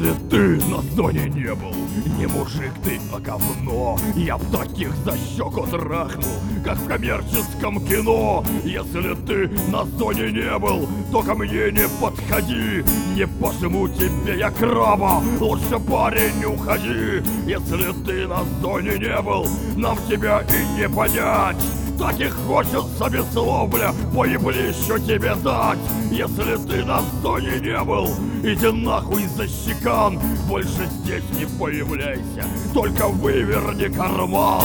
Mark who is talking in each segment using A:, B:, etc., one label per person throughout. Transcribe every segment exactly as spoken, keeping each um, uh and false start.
A: Если ты на зоне не был, не мужик ты, а говно. Я б таких за щеку трахнул, как в коммерческом кино. Если ты на зоне не был, то ко мне не подходи. Не пожму тебе я краба, лучше, парень, уходи. Если ты на зоне не был, нам тебя и не понять. Так и хочется без слов, бля, поеблищу тебе дать. Если ты на зоне не был, иди нахуй за щекан. Больше здесь не появляйся, только выверни карман.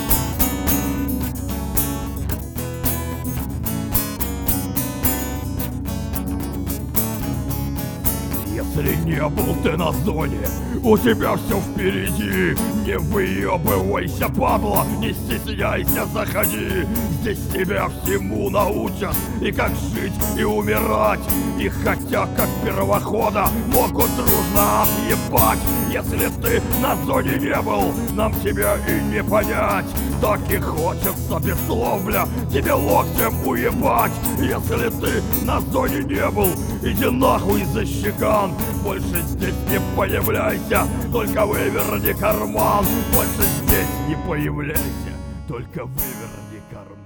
A: Если не был ты на зоне, у тебя все впереди. Не выебывайся, падла, не стесняйся, заходи. Здесь тебя всему научат, и как жить, и умирать. И хотя как первохода могут дружно отъебать. Если ты на зоне не был, нам тебя и не понять. Так и хочется без слов, бля, тебе локтем уебать. Если ты на зоне не был, иди нахуй за щекан. Больше здесь не появляйся, только выверни карман. Больше здесь не появляйся, только выверни карман.